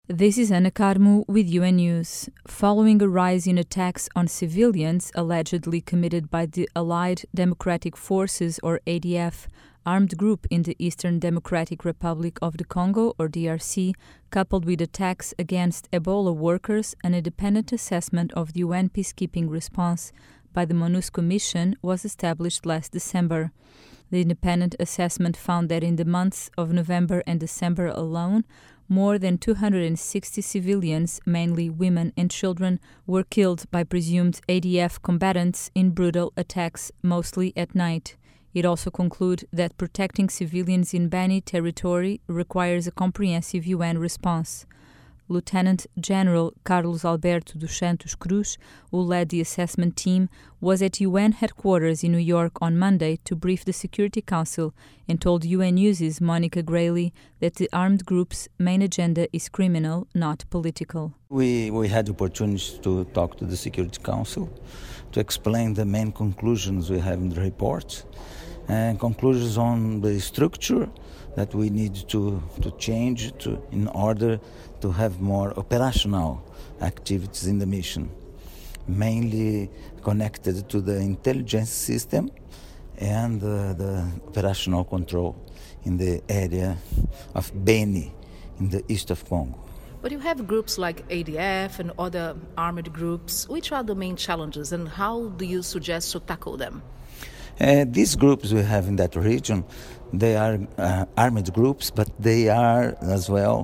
This is Ana Carmo with UN News. Following a rise in attacks on civilians allegedly committed by the Allied Democratic Forces or ADF armed group in the Eastern Democratic Republic of the Congo or DRC, coupled with attacks against Ebola workers, an independent assessment of the UN peacekeeping response by the MONUSCO mission was established last December. The independent assessment found that in the months of November and December alone, more than 260 civilians, mainly women and children, were killed by presumed ADF combatants in brutal attacks, mostly at night. It also concluded that protecting civilians in Beni territory requires a comprehensive UN response. Lieutenant General Carlos Alberto dos Santos Cruz, who led the assessment team, was at UN headquarters in New York on Monday to brief the Security Council and told UN News' Monica Grayley that the armed group's main agenda is criminal, not political. We had the opportunity to talk to the Security Council to explain the main conclusions we have in the report and conclusions on the structure that we need to change in order to have more operational activities in the mission, mainly connected to the intelligence system and the operational control in the area of Beni in the east of Congo. But you have groups like ADF and other armed groups. Which are the main challenges and how do you suggest to tackle them? These groups we have in that region, they are armed groups, but they are as well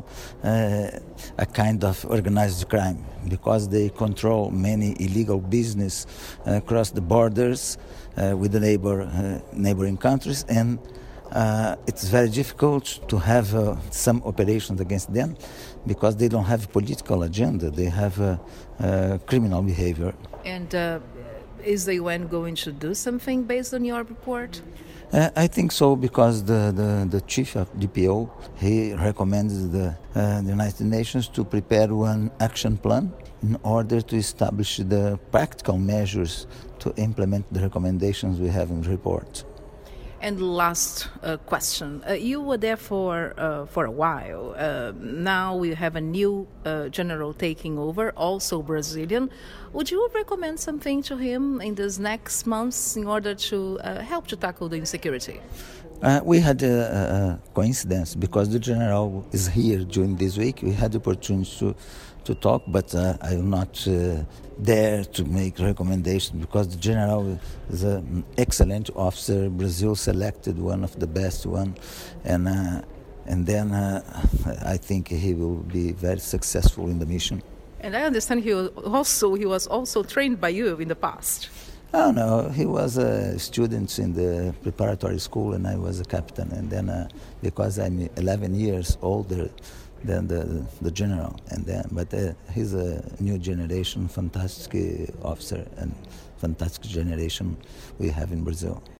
a kind of organized crime because they control many illegal business across the borders with the neighboring countries, and it's very difficult to have some operations against them because they don't have a political agenda, they have criminal behavior. And is the UN going to do something based on your report? I think so because the chief of DPO, he recommends the United Nations to prepare one action plan in order to establish the practical measures to implement the recommendations we have in the report. And last question. You were there for a while. Now we have a new general taking over, also Brazilian. Would you recommend something to him in these next months in order to help to tackle the insecurity? We had a coincidence because the general is here during this week. We had the opportunity to talk, but I will not dare to make recommendations because the general is an excellent officer. Brazil selected one of the best one, and then I think he will be very successful in the mission. And I understand he was also trained by you in the past. Oh no, he was a student in the preparatory school, and I was a captain. And then because I'm 11 years older than the general, but he's a new generation, fantastic officer and fantastic generation we have in Brazil.